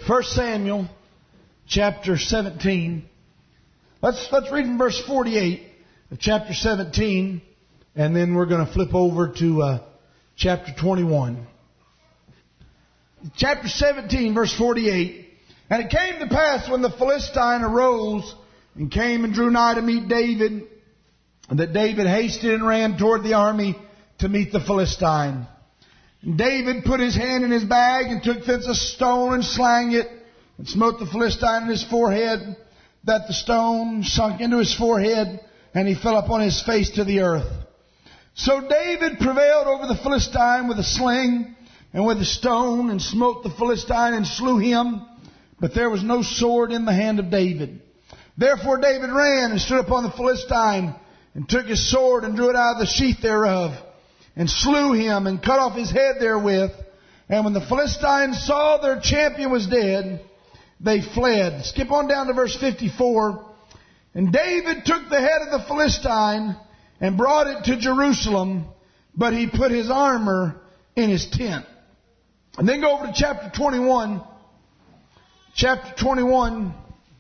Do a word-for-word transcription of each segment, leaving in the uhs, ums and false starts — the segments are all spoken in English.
First Samuel chapter seventeen. Let's let's read from verse forty-eight of chapter seventeen, and then we're going to flip over to uh, chapter twenty-one. Chapter seventeen, verse forty-eight. And it came to pass when the Philistine arose and came and drew nigh to meet David, that David hasted and ran toward the army to meet the Philistine. And David put his hand in his bag and took thence a stone and slang it, and smote the Philistine in his forehead, that the stone sunk into his forehead, and he fell upon his face to the earth. So David prevailed over the Philistine with a sling and with a stone, and smote the Philistine and slew him. But there was no sword in the hand of David. Therefore David ran and stood upon the Philistine, and took his sword and drew it out of the sheath thereof, and slew him and cut off his head therewith. And when the Philistines saw their champion was dead, they fled. Skip on down to verse fifty-four. And David took the head of the Philistine and brought it to Jerusalem, but he put his armor in his tent. And then go over to chapter twenty-one. Chapter twenty-one.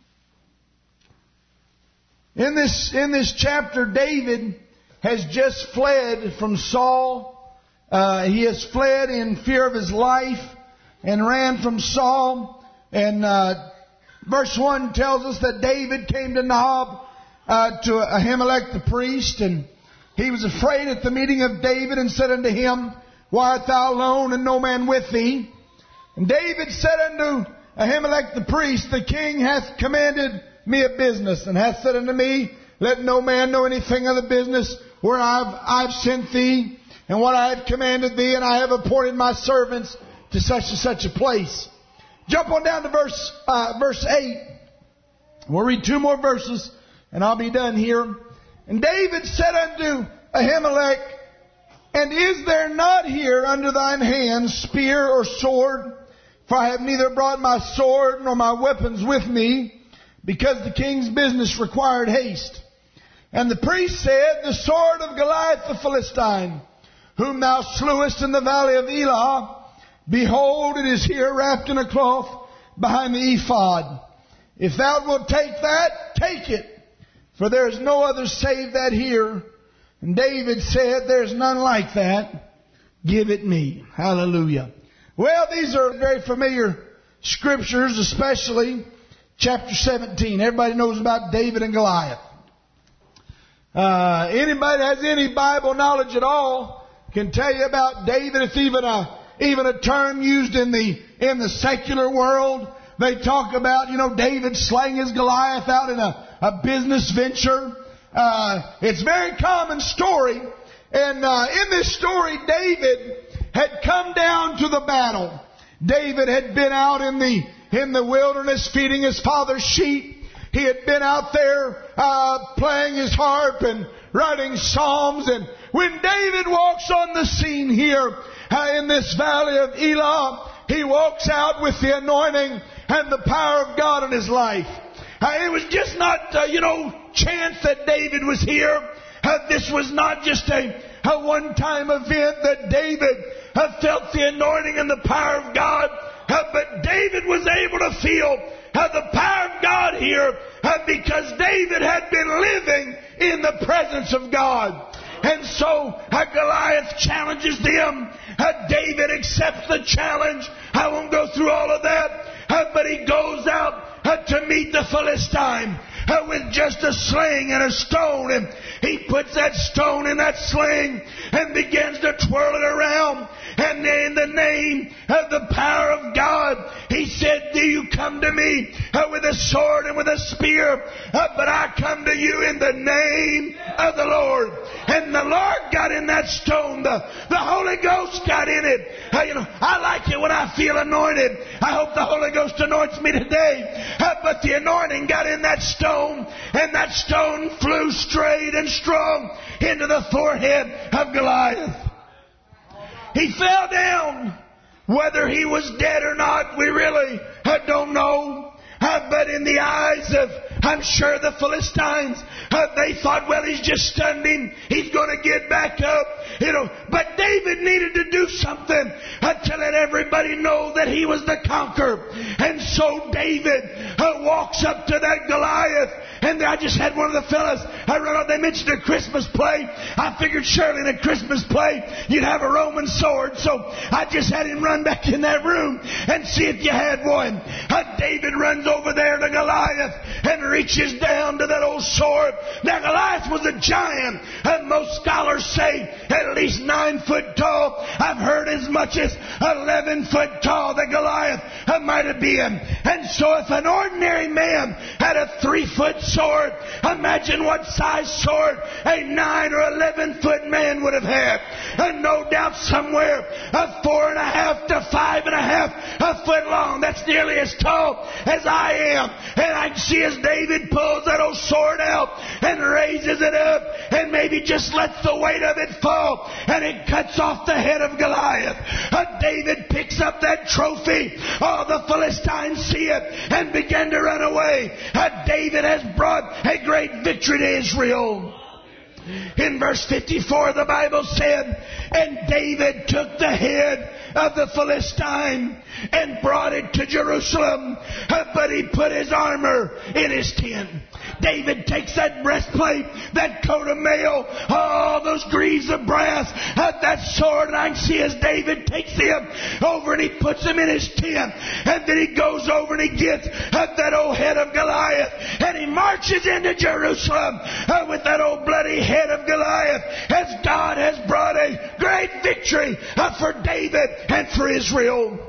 In this, in this chapter, David has just fled from Saul. Uh, he has fled in fear of his life and ran from Saul. And uh, verse one tells us that David came to Nob, uh, to Ahimelech the priest, and he was afraid at the meeting of David, and said unto him, Why art thou alone, and no man with thee? And David said unto Ahimelech the priest, The king hath commanded me a business, and hath said unto me, Let no man know anything of the business where I've, I've sent thee, and what I have commanded thee, and I have appointed my servants to such and such a place. Jump on down to verse uh, verse eight. We'll read two more verses, and I'll be done here. And David said unto Ahimelech, And is there not here under thine hand spear or sword? For I have neither brought my sword nor my weapons with me, because the king's business required haste. And the priest said, The sword of Goliath the Philistine, whom thou slewest in the valley of Elah, behold, it is here wrapped in a cloth behind the ephod. If thou wilt take that, take it, for there is no other save that here. And David said, There is none like that. Give it me. Hallelujah. Well, these are very familiar scriptures, especially chapter seventeen. Everybody knows about David and Goliath. Uh, anybody that has any Bible knowledge at all can tell you about David. It's even a even a term used in the in the secular world. They talk about, you know, David slaying his Goliath out in a, a business venture. Uh, it's a very common story. And uh, in this story, David had come down to the battle. David had been out in the in the wilderness feeding his father's sheep. He had been out there uh, playing his harp and writing psalms. And when David walks on the scene here uh, in this valley of Elah, he walks out with the anointing and the power of God in his life. Uh, it was just not, uh, you know, chance that David was here. Uh, this was not just a, a one-time event that David uh, felt the anointing and the power of God. Uh, but David was able to feel uh, the power of God here uh, because David had been living in the presence of God. And so uh, Goliath challenges them. Uh, David accepts the challenge. I won't go through all of that. Uh, but he goes out uh, to meet the Philistine uh, with just a sling and a stone. And he puts that stone in that sling and begins to twirl it around. And in the name of the power of God, he said, Do you come to me uh, with a sword and with a spear? Uh, but I come to you in the name of the Lord. And the Lord got in that stone. The, the Holy Ghost got in it. Uh, you know, I like it when I feel anointed. I hope the Holy Ghost anoints me today. Uh, but the anointing got in that stone, and that stone flew straight and strong into the forehead of Goliath. He fell down. Whether he was dead or not, we really uh, don't know. Uh, but in the eyes of, I'm sure the Philistines, uh, they thought, well, he's just stunned him. He's going to get back up. You know, but David needed to do something uh, to let everybody know that he was the conqueror. And so David uh, walks up to that Goliath. And I just had one of the fellas, I run out, they mentioned a Christmas play. I figured surely in a Christmas play you'd have a Roman sword. So I just had him run back in that room and see if you had one. Uh, David runs over there to Goliath and reaches down to that old sword. Now Goliath was a giant. And most scholars say at least nine foot tall. I've heard as much as eleven foot tall that Goliath uh, might have been. And so if an ordinary man had a three foot sword, imagine what size sword a nine or eleven foot man would have had. And no doubt somewhere a four and a half to five and a half a foot long. That's nearly as tall as I am. And I can see as David pulls that old sword out and raises it up and maybe just lets the weight of it fall and it cuts off the head of Goliath. Uh, David picks up that trophy. All the Philistines see it and begin to run away. Uh, David has brought a great victory to Israel. In verse fifty-four, the Bible said, and David took the head of the Philistine and brought it to Jerusalem, but he put his armor in his tent. David takes that breastplate, that coat of mail, all those greaves of brass, that sword, and I can see as David takes them over and he puts them in his tent, and then he goes over and he gets that old head of Goliath, and he marches into Jerusalem with that old bloody head of Goliath, as God has brought a great victory for David and for Israel.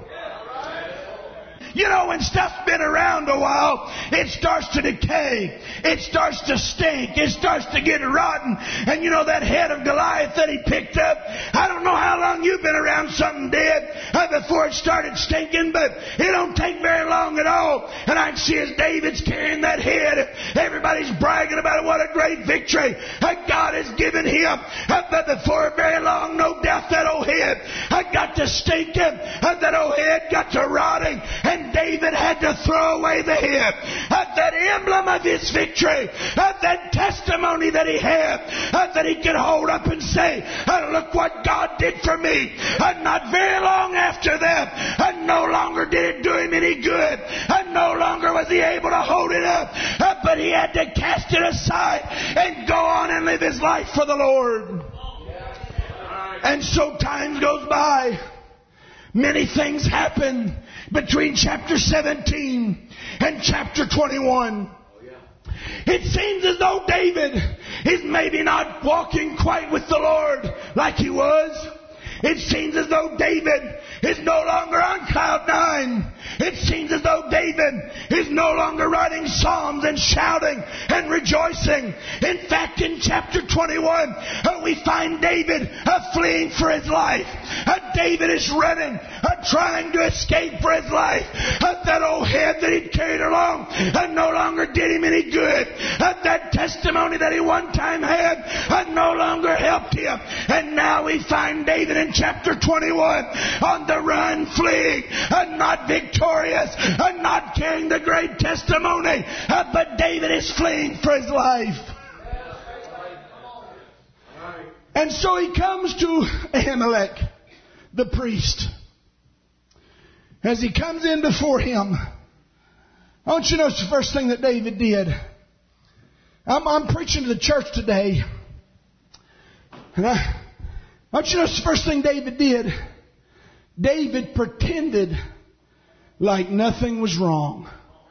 You know, when stuff's been around a while, it starts to decay. It starts to stink. It starts to get rotten. And you know that head of Goliath that he picked up, I don't know how long you've been around something dead uh, before it started stinking, but it don't take very long at all. And I can see as David's carrying that head, everybody's bragging about what a great victory uh, God has given him. Uh, but before very long, no doubt that old head uh, got to stinking. Uh, that old head got to rotting. And David had to throw away the head. Uh, that emblem of his victory. Uh, that testimony that he had. Uh, that he could hold up and say, uh, look what God did for me. Uh, not very long after that, uh, no longer did it do him any good. Uh, no longer was he able to hold it up. Uh, but he had to cast it aside and go on and live his life for the Lord. And so time goes by. Many things happen between chapter seventeen and chapter twenty-one. It seems as though David is maybe not walking quite with the Lord like he was. It seems as though David is no longer on cloud nine. It seems as though David is no longer writing psalms and shouting and rejoicing. In fact, in chapter twenty-one, uh, we find David uh, fleeing for his life. Uh, David is running, uh, trying to escape for his life. Uh, that old head that he'd carried along uh, no longer did him any good. Uh, that testimony that he one time had uh, no longer helped him. And now we find David in chapter twenty-one on the run, fleeing, uh, not victorious, uh, not carrying the great testimony, uh, but David is fleeing for his life. And so he comes to Ahimelech, the priest. As he comes in before him, I want you to notice the first thing that David did. I'm, I'm preaching to the church today, and I, I want you to notice the first thing David did. David pretended like nothing was wrong.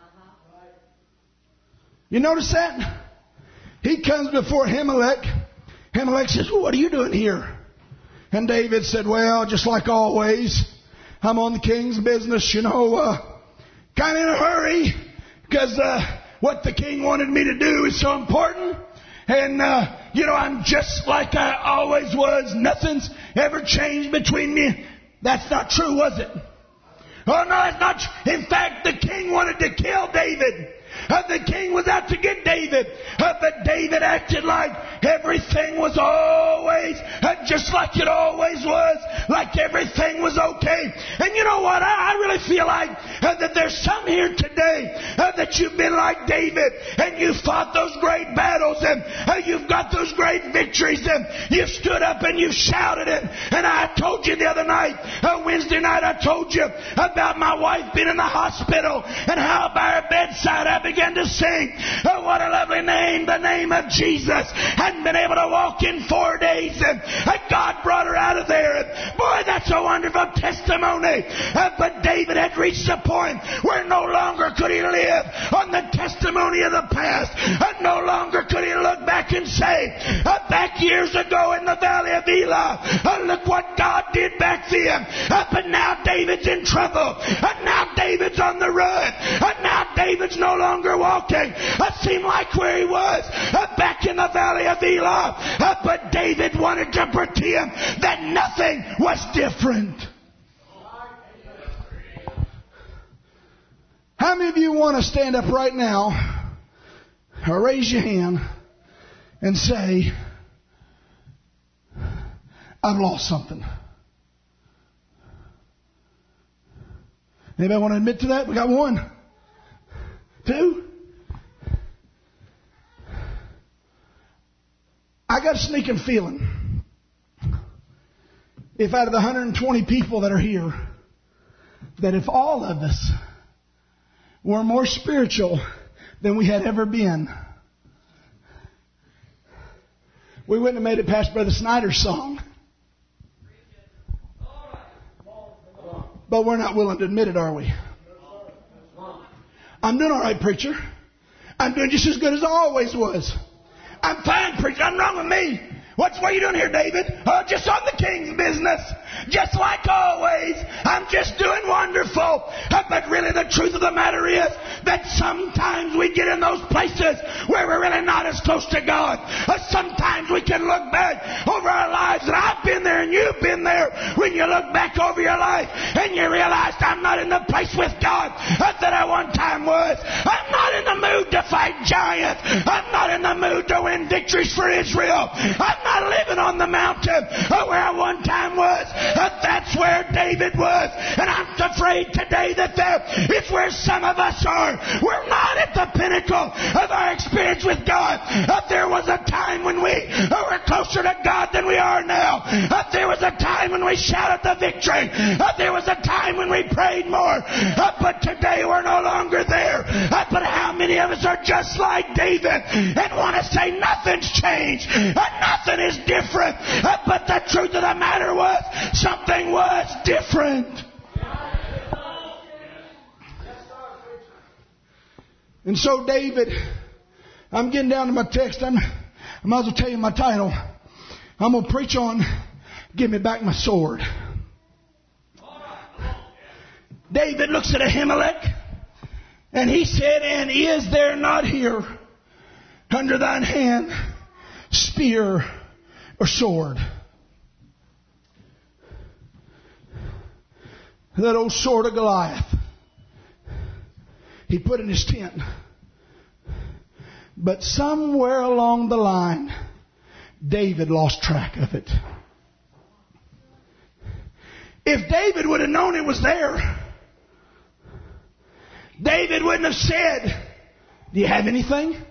You notice that? He comes before Ahimelech. Ahimelech says, well, what are you doing here? And David said, well, just like always, I'm on the king's business, you know, uh, kind of in a hurry, because uh, what the king wanted me to do is so important. And, uh, you know, I'm just like I always was. Nothing's ever changed between me. That's not true, was it? Oh, no, it's not true. In fact, the king wanted to kill David. Uh, the king was out to get David. Uh, but David acted like everything was always uh, just like it always was. Like everything was okay. And you know what? I, I really feel like uh, that there's some here today uh, that you've been like David and you fought those great battles and uh, you've got those great victories and you've stood up and you've shouted it. And I told you the other night, uh, Wednesday night, I told you about my wife being in the hospital and how by her bedside I began to sing, oh, what a lovely name, the name of Jesus. Hadn't been able to walk in four days and uh, God brought her out of there. And boy, that's a wonderful testimony. Uh, but David had reached a point where no longer could he live on the testimony of the past. Uh, no longer could he look back and say, uh, back years ago in the valley of Elah, uh, look what God did back then. Uh, but now David's in trouble. Uh, now David's on the run. Uh, now David's no longer walking. It seemed like where he was uh, back in the valley of Elah. Uh, but David wanted to pretend that nothing was different. How many of you want to stand up right now or raise your hand and say, I've lost something? Anybody want to admit to that? We got one. Two. I got a sneaking feeling if out of the one hundred twenty people that are here, that if all of us were more spiritual than we had ever been, we wouldn't have made it past Brother Snyder's song. But we're not willing to admit it, are we? I'm doing all right, preacher. I'm doing just as good as I always was. I'm fine, preacher. Nothing wrong with me. What's what are you doing here, David? Oh, just on the king's business. Just like always. I'm just doing wonderful. But really the truth of the matter is that sometimes we get in those places where we're really not as close to God. Sometimes we can look back over our lives, and I've been there and you've been there, when you look back over your life and you realize I'm not in the place with God that I one time was. I'm not in the mood to fight giants. I'm not in the mood to win victories for Israel. I'm not living on the mountain where I one time was. That's where David was. And I'm afraid today that there is where some of us are. We're not at the pinnacle of our experience with God. There was a time when we were closer to God than we are now. There was a time when we shouted the victory. There was a time when we prayed more. But today we're no longer there. But how many of us are just like David and want to say nothing's changed? Nothing is different. But the truth of the matter was, something was different. And so David, I'm getting down to my text. I'm, I might as well tell you my title. I'm going to preach on, give me back my sword. David looks at Ahimelech and he said, and is there not here under thine hand spear or sword? That old sword of Goliath, he put in his tent. But somewhere along the line, David lost track of it. If David would have known it was there, David wouldn't have said, do you have anything?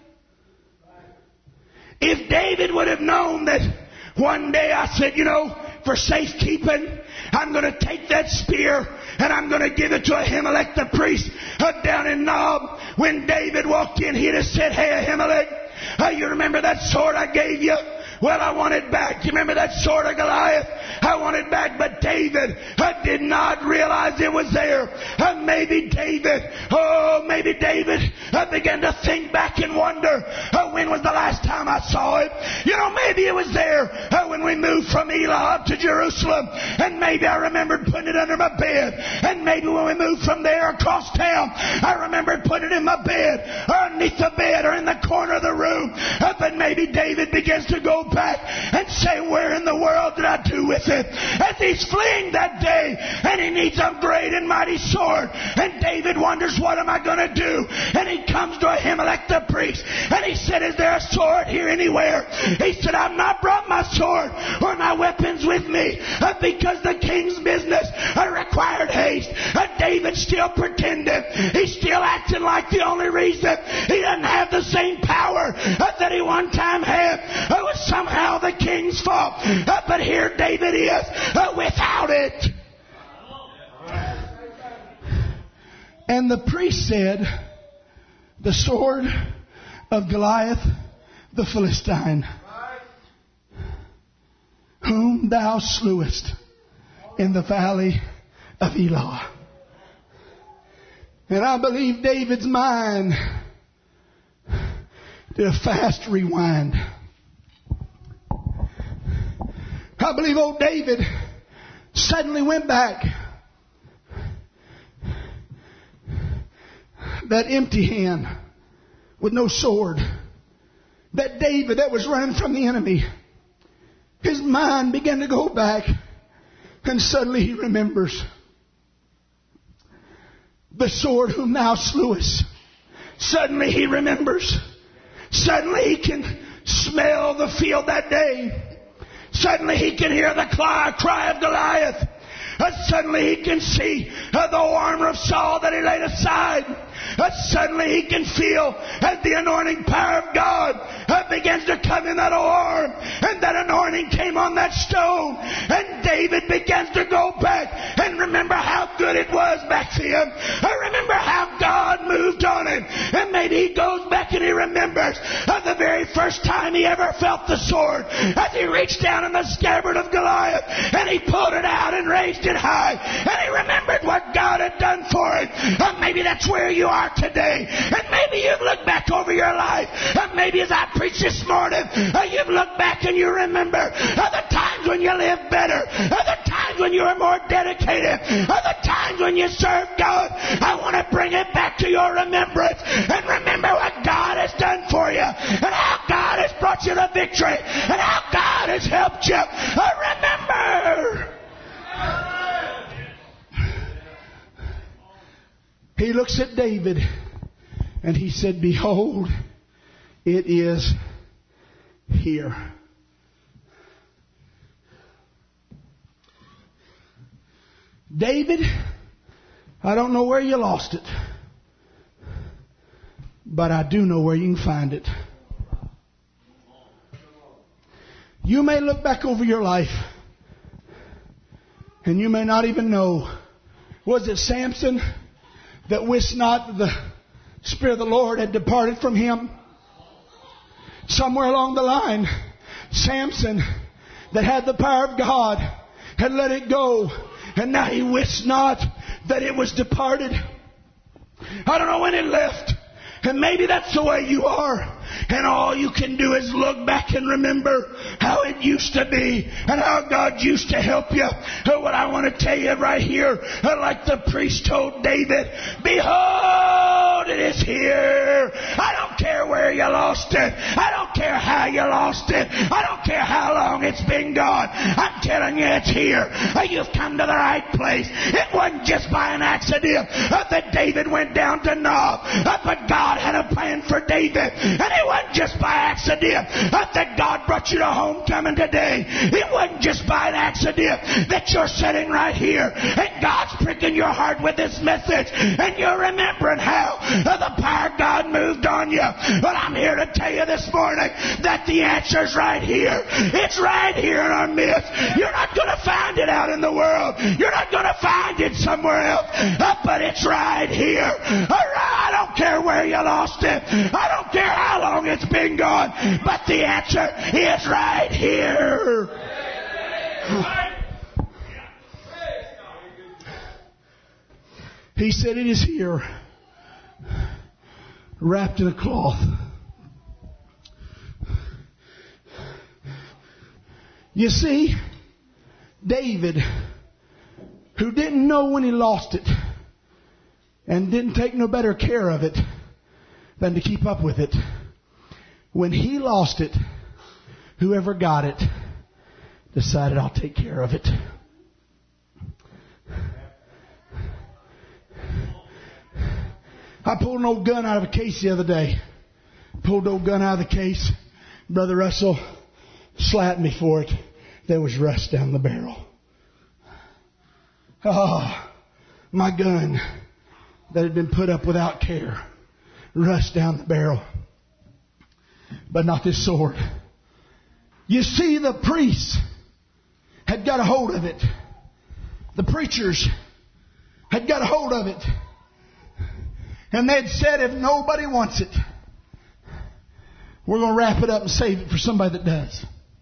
If David would have known that one day I said, you know, for safekeeping, I'm going to take that spear and I'm going to give it to Ahimelech the priest uh, down in Nob. When David walked in, he'd have said, hey, Ahimelech, uh, you remember that sword I gave you? Well, I want it back. You remember that sword of Goliath? I want it back. But David uh, did not realize it was there. Uh, maybe David, oh, maybe David uh, began to think back and wonder, uh, when was the last time I saw it? You know, maybe it was there uh, when we moved from Elah up to Jerusalem. And maybe I remembered putting it under my bed. And maybe when we moved from there across town, I remembered putting it in my bed, or underneath the bed, or in the corner of the room. Uh, but maybe David begins to go back and say, where in the world did I do with it? As he's fleeing that day and he needs a great and mighty sword, and David wonders, what am I going to do? And he comes to Ahimelech the priest and he said, is there a sword here anywhere? He said, I've not brought my sword. sword or my weapons with me, uh, because the king's business uh, required haste. Uh, David still pretended. He's still acting like the only reason he doesn't have the same power uh, that he one time had uh, was somehow the king's fault. Uh, but here David is uh, without it. And the priest said, the sword of Goliath the Philistine, whom thou slewest in the valley of Elah. And I believe David's mind did a fast rewind. I believe old David suddenly went back. That empty hand with no sword. That David that was running from the enemy. His mind began to go back. And suddenly he remembers. The sword whom thou slewest. Suddenly he remembers. Suddenly he can smell the field that day. Suddenly he can hear the cry, cry of Goliath. Uh, suddenly he can see uh, the armor of Saul that he laid aside. Uh, suddenly he can feel as the anointing power of God uh, begins to come in that arm. And that anointing came on that stone. And David begins to go back and remember how good it was back then. I remember how God moved on him. And maybe he goes back and he remembers uh, the very first time he ever felt the sword. As he reached down in the scabbard of Goliath and he pulled it out and raised it high. And he remembered what God had done for him. Uh, maybe that's where you are today. And maybe you've looked back over your life. Uh, maybe as I preached this morning, uh, you've looked back and you remember uh, the times when you lived better. Uh, the times when you were more dedicated. Uh, the times when you served God. I want to bring it back to your remembrance. And remember what God has done for you. And how God has brought you the victory. And how God has helped you. Uh, remember. He looks at David and he said, behold, it is here. David, I don't know where you lost it, but I do know where you can find it. You may look back over your life and you may not even know. Was it Samson that wist not the Spirit of the Lord had departed from him? Somewhere along the line, Samson, that had the power of God, had let it go. And now he wist not that it was departed. I don't know when it left. And maybe that's the way you are. And all you can do is look back and remember how it used to be and how God used to help you. And what I want to tell you right here, like the priest told David, behold, it is here. I don't care where you lost it. I don't care how you lost it. I don't care how long it's been gone. I'm telling you, it's here. You've come to the right place. It wasn't just by an accident that David went down to Nob, but God had a plan for David. And it wasn't just by accident that God brought you to homecoming today. It wasn't just by an accident that you're sitting right here and God's pricking your heart with this message and you're remembering how the power of God moved on you. But I'm here to tell you this morning that the answer's right here. It's right here in our midst. You're not going to find it out in the world. You're not going to find it somewhere else. But it's right here. I don't care where you lost it. I don't care how long it's been gone. But the answer is right here. He said it is here, wrapped in a cloth. You see, David, who didn't know when he lost it and didn't take no better care of it than to keep up with it, when he lost it, whoever got it decided, I'll take care of it. I pulled an old gun out of a case the other day. Pulled the old gun out of the case. Brother Russell slapped me for it. there was rust down the barrel. Oh, my gun that had been put up without care. Rust down the barrel. But not this sword. You see, the priests had got a hold of it. The preachers had got a hold of it. And they'd said, if nobody wants it, we're going to wrap it up and save it for somebody that does.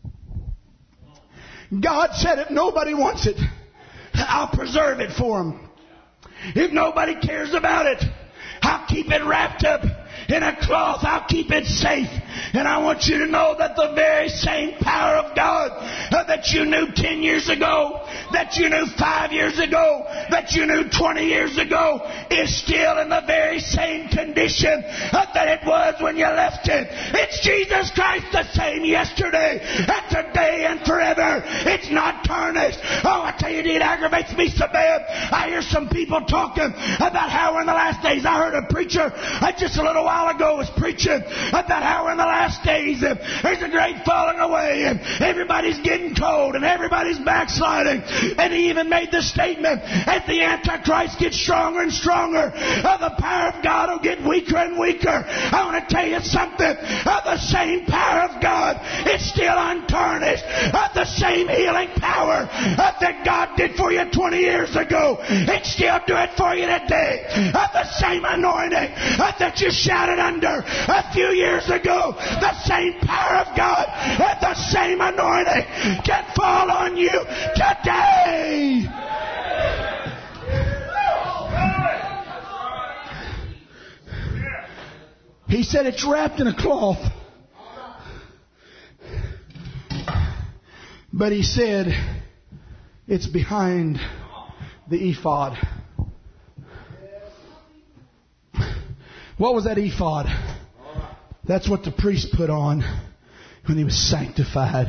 God said, if nobody wants it, I'll preserve it for them. If nobody cares about it, I'll keep it wrapped up in a cloth. I'll keep it safe. And I want you to know that the very same power of God uh, that you knew ten years ago, that you knew five years ago, that you knew twenty years ago, is still in the very same condition uh, that it was when you left it. It's Jesus Christ the same yesterday and today and forever. It's not tarnished. Oh, I tell you, it aggravates me so bad. I hear some people talking about how we're in the last days. I heard a preacher uh, just a little while ago was preaching about how we're in the last days and there's a great falling away and everybody's getting cold and everybody's backsliding. And he even made the statement, as the Antichrist gets stronger and stronger, uh, the power of God will get weaker and weaker. I want to tell you something. Uh, the same power of God is still untarnished. Uh, the same healing power uh, that God did for you twenty years ago, it still do it for you today. Uh, the same anointing uh, that you shouted under a few years ago, the same power of God and the same anointing can fall on you today. He said it's wrapped in a cloth. But he said it's behind the ephod. What was that ephod? That's what the priest put on when he was sanctified.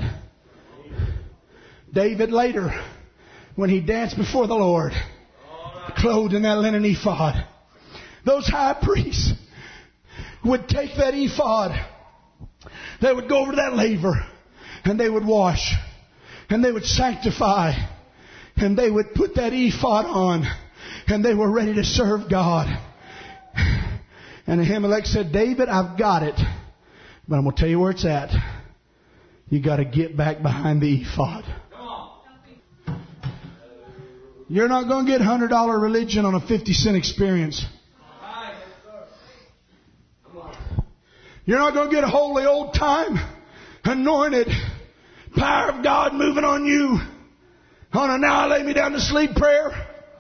David later, when he danced before the Lord, clothed in that linen ephod, those high priests would take that ephod, they would go over to that laver, and they would wash, and they would sanctify, and they would put that ephod on, and they were ready to serve God. And Ahimelech said, David, I've got it, but I'm going to tell you where it's at. You got to get back behind the ephod. You're not going to get one hundred dollars religion on a fifty cent experience. You're not going to get a holy old time, anointed, power of God moving on you on a now I lay me down to sleep prayer.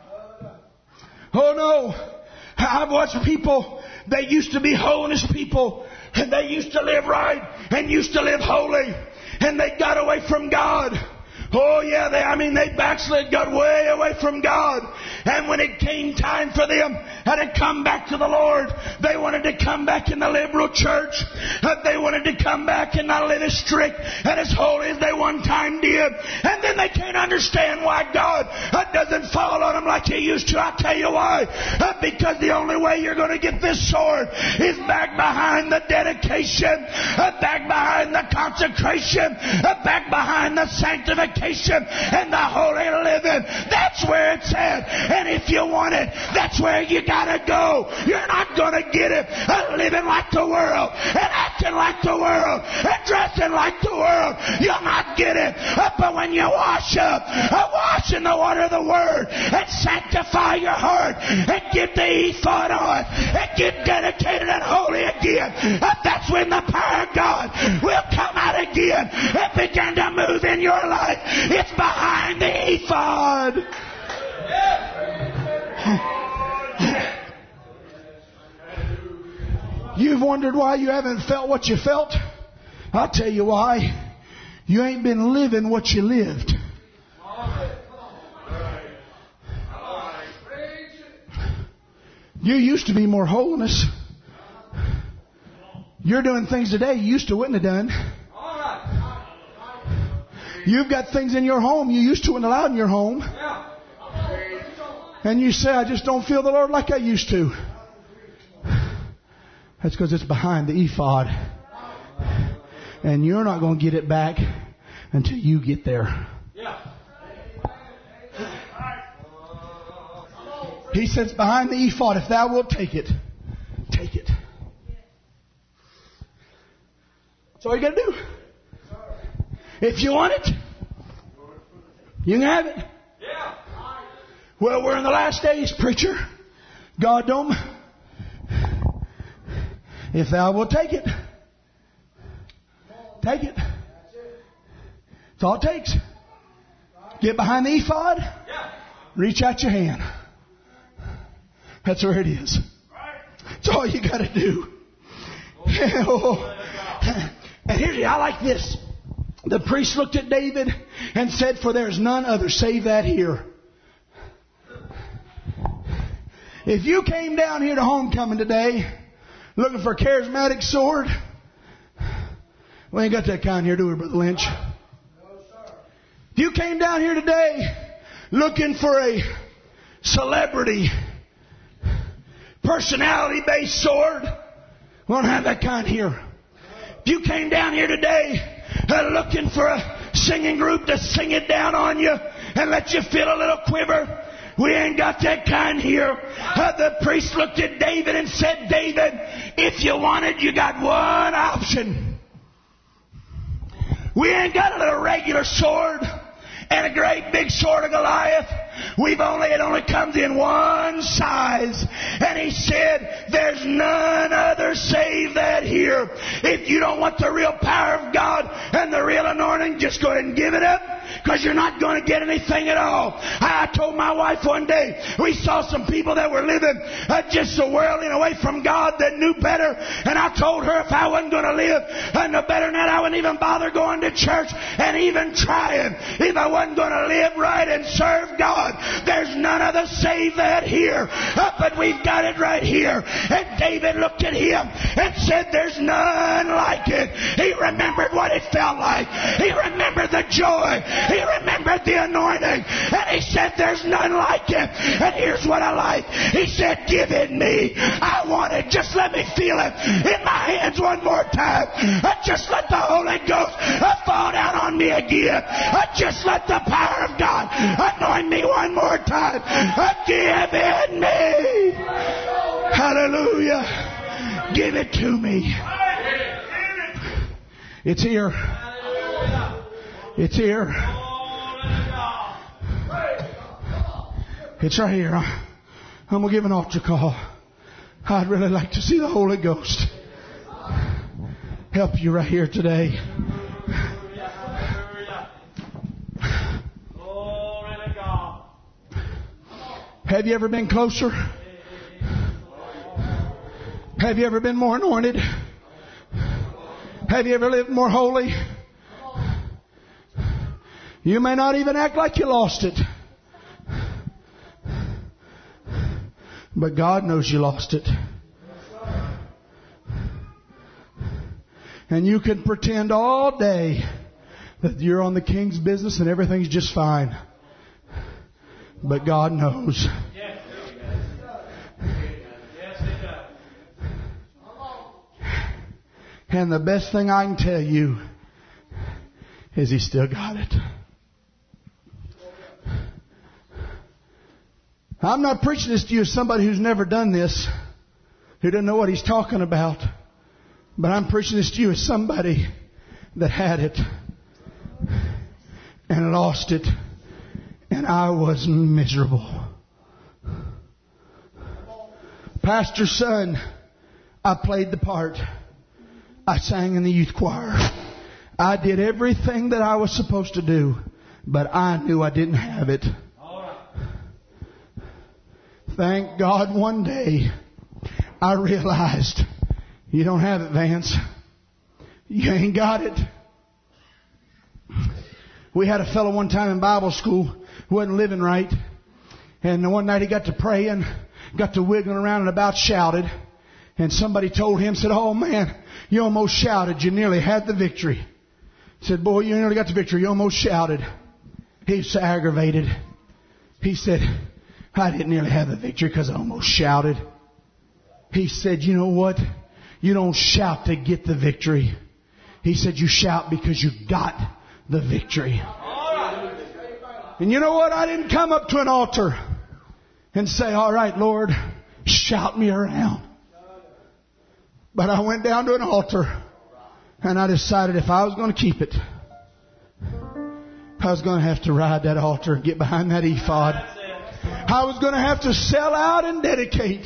Oh no. I've watched people, they used to be holiness people, and they used to live right, and used to live holy, and they got away from God. Oh yeah, they, I mean they backslid, got way away from God. And when it came time for them to come back to the Lord, they wanted to come back in the liberal church. They wanted to come back and not live as strict and as holy as they one time did. And then they can't understand why God doesn't fall on them like He used to. I'll tell you why. Because the only way you're going to get this sword is back behind the dedication, back behind the consecration, back behind the sanctification and the holy living. That's where it's at. And if you want it, that's where you gotta go. You're not gonna get it uh, living like the world and acting like the world and dressing like the world. You'll not get it. Uh, but when you wash up, uh, wash in the water of the Word and sanctify your heart and get the ephod on and get dedicated and holy again, uh, that's when the power of God will come out again and begin to move in your life. It's behind the ephod. You've wondered why you haven't felt what you felt? I'll tell you why. You ain't been living what you lived. You used to be more holiness. You're doing things today you used to wouldn't have done. You've got things in your home you used to wouldn't allow in your home. And you say, I just don't feel the Lord like I used to. That's because it's behind the ephod. And you're not going to get it back until you get there. He sits behind the ephod. If thou wilt take it, take it. That's all you got to do. If you want it, you can have it. Well, we're in the last days, preacher. God don't. If thou wilt take it, take it. That's all it takes. Get behind the ephod. Reach out your hand. That's where it is. That's all you got to do. And here's, I like this. The priest looked at David and said, for there is none other save that here. If you came down here to homecoming today looking for a charismatic sword, we ain't got that kind here, do we, Brother Lynch? If you came down here today looking for a celebrity, personality-based sword, we don't have that kind here. If you came down here today uh, looking for a singing group to sing it down on you and let you feel a little quiver, we ain't got that kind here. Uh, the priest looked at David and said, David, if you want it, you got one option. We ain't got a little regular sword and a great big sword of Goliath. We've only, it only comes in one size. And he said, there's none other save that here. If you don't want the real power of God and the real anointing, just go ahead and give it up, because you're not going to get anything at all. I told my wife one day, we saw some people that were living uh, just so worldly away from God that knew better. And I told her if I wasn't going to live uh, no better than that, I wouldn't even bother going to church and even trying. If I wasn't going to live right and serve God, there's none other save that here. Uh, but we've got it right here. And David looked at him and said, there's none like it. He remembered what it felt like. He remembered the joy. He remembered the anointing. And he said, there's none like it. And here's what I like. He said, give it me. I want it. Just let me feel it in my hands one more time. Uh, just let the Holy Ghost uh, fall down on me again. Uh, just let the power of God anoint me one more time. Uh, give it me. Hallelujah. Give it to me. It's here. It's here. It's right here. I'm going to give an altar call. I'd really like to see the Holy Ghost help you right here today. Have you ever been closer? Have you ever been more anointed? Have you ever lived more holy? You may not even act like you lost it. But God knows you lost it. And you can pretend all day that you're on the King's business and everything's just fine. But God knows. And the best thing I can tell you is He still got it. I'm not preaching this to you as somebody who's never done this, who doesn't know what he's talking about. But I'm preaching this to you as somebody that had it and lost it, and I was miserable. Pastor's son, I played the part. I sang in the youth choir. I did everything that I was supposed to do, but I knew I didn't have it. Thank God one day I realized, you don't have it, Vance. You ain't got it. We had a fellow one time in Bible school who wasn't living right. And one night he got to praying, got to wiggling around and about shouted. And somebody told him, said, oh man, you almost shouted. You nearly had the victory. Said, boy, you nearly got the victory. You almost shouted. He was so aggravated. He said, I didn't nearly have the victory because I almost shouted. He said, you know what? You don't shout to get the victory. He said, you shout because you got the victory. And you know what? I didn't come up to an altar and say, all right, Lord, shout me around. But I went down to an altar and I decided if I was going to keep it, I was going to have to ride that altar and get behind that ephod. I was going to have to sell out and dedicate.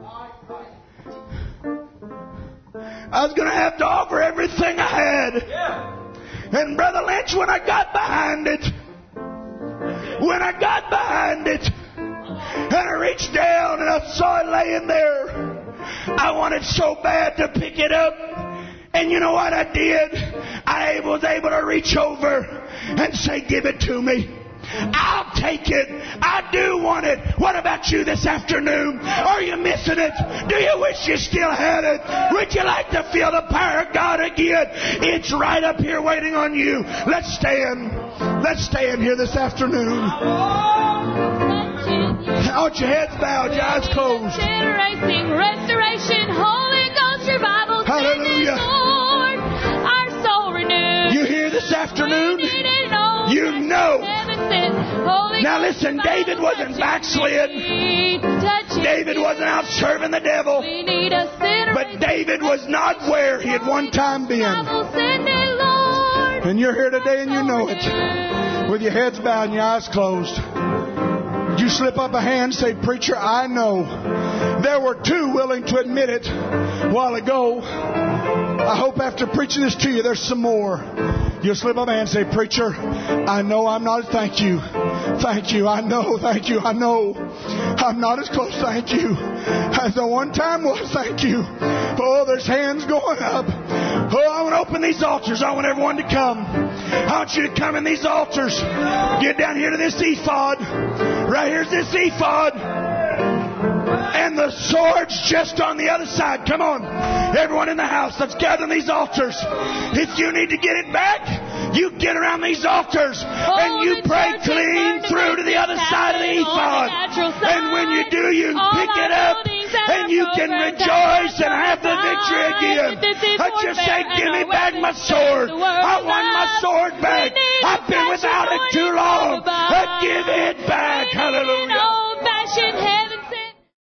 I was going to have to offer everything I had. And Brother Lynch, when I got behind it, when I got behind it, and I reached down and I saw it laying there, I wanted so bad to pick it up. And you know what I did? I was able to reach over and say, give it to me. I'll take it. I do want it. What about you this afternoon? Are you missing it? Do you wish you still had it? Would you like to feel the power of God again? It's right up here waiting on you. Let's stand. Let's stand here this afternoon. Out your heads bowed, your eyes closed. Generating restoration, Holy Ghost revival. Hallelujah. Lord, our soul renewed. You here this afternoon? You know. Now listen, David wasn't backslid. David wasn't out serving the devil. But David was not where he had one time been. And you're here today and you know it. With your heads bowed and your eyes closed. Would you slip up a hand and say, preacher, I know. There were two willing to admit it a while ago. I hope after preaching this to you, there's some more. You'll slip up a hand and say, preacher, I know I'm not, thank you. Thank you, I know, thank you, I know. I'm not as close, thank you, as the one time was, thank you. Oh, there's hands going up. Oh, I want to open these altars. I want everyone to come. I want you to come in these altars. Get down here to this ephod. Right here's this ephod. And the sword's just on the other side. Come on. Everyone in the house, let's gather in these altars. If you need to get it back, you get around these altars and you pray clean through to the other side of the ephod. And when you do, you can pick it up and you can rejoice and have the victory again. I just say, give me back my sword. I want my sword back. I've been without it too long. Give it back. Hallelujah.